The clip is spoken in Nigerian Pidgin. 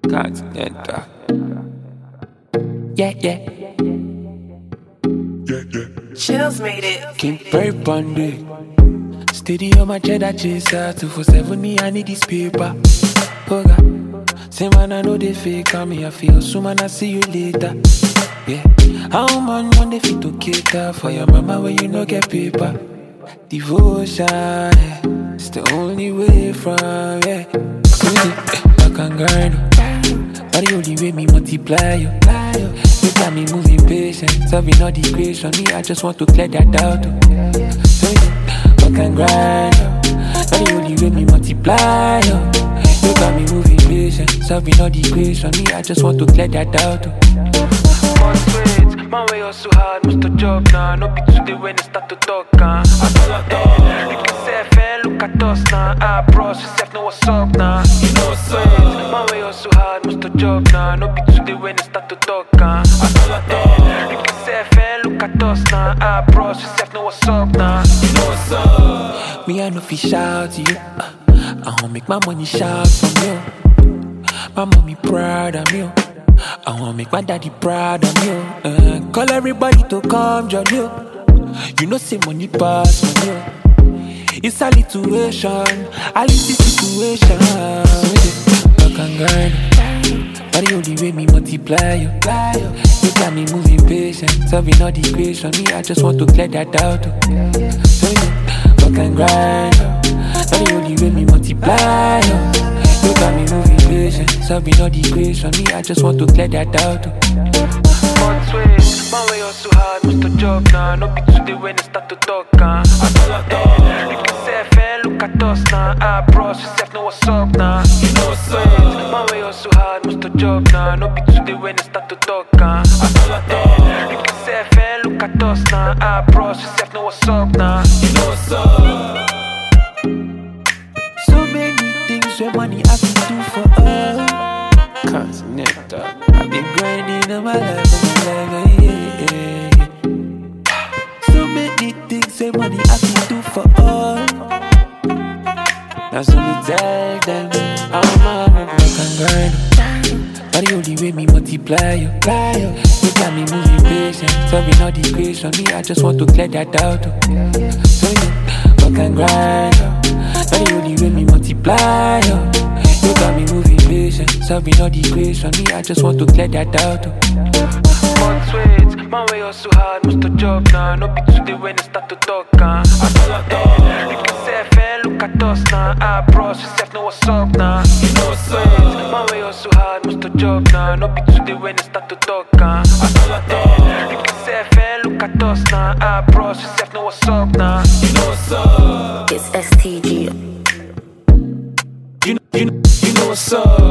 Continental. Yeah. Chills made it. King Perry Bundy. Steady on my cheddar chaser. 247 me, I need this paper. Oh God. Say man, I know they fake on me. I feel so man, I see you later. Yeah. How man want they fit to cater for your mama when you no get paper? Devotion, yeah. It's the only way from, yeah. I can grind. But the only way me multiply you. You got me moving patient, solving all the equation. Me, I just want to clear that out. So yeah, I can grind. But the only way me multiply you. You got me moving patient, solving all the equation. Me, I just want to clear that out. Man, way hustle hard, must to job now. No be today when they start to talk, I feel like that. You can say, fan, look at us now. Ah, bros, you self know what's up now. You know what's up. Man, way hustle hard, must to job now. No be today when they start to talk, I feel like that. You can say, fan, look at us now. Ah, bros, you self know what's up now. You know what's up. Me, I know fi shout to you. I won't make my money shout from you. My mommy proud of me. I wanna make my daddy proud of me. Call everybody to come join you. You know say money pass on you. It's a situation, I live the situation. I can grind. But the only way me multiply you. You got me moving patient, solving all the equation. Me, I just want to clear that out. So yeah, I can grind. But the only way me multiply you. You got me moving patient, solving all the equation. Me, I just want to clear that out. One switch, man, way hustle hard, must to job now. No be today when they start to talk, I feel like that. You can say, fan, look at us now. Ah, bros, you self know what's up now. You know what's up. Man, way hustle hard, must to job now. No be today when they start to talk, I feel like that. You can say, fan, look at us now. Ah, bros, you self know what's up now. You know what's up. So many things where money I can do for us. Continental. I've been grinding all my life, yeah. So many things where money I can do for us. Now so me tell them, I'm a I can grind. But the only way me multiply you. You got me moving patient, solving all the equation. Me, I just want to clear that out. So yeah, I can grind. But the only way me multiply you. You got me moving patient, solving all the equation. Me, I just want to clear that out. One switch, man, way hustle hard, must to job now. No be today when they start to talk, I feel like that. You can say, fan, look at us now. Ah, bros, you self know what's up now. You know what's up. Man, way hustle hard, must to job now. No be today when they start to talk, I feel like that. You can say, fan, look at us now. Ah, bros, you self know what's up now. You know what's up. It's STG. You know what's up.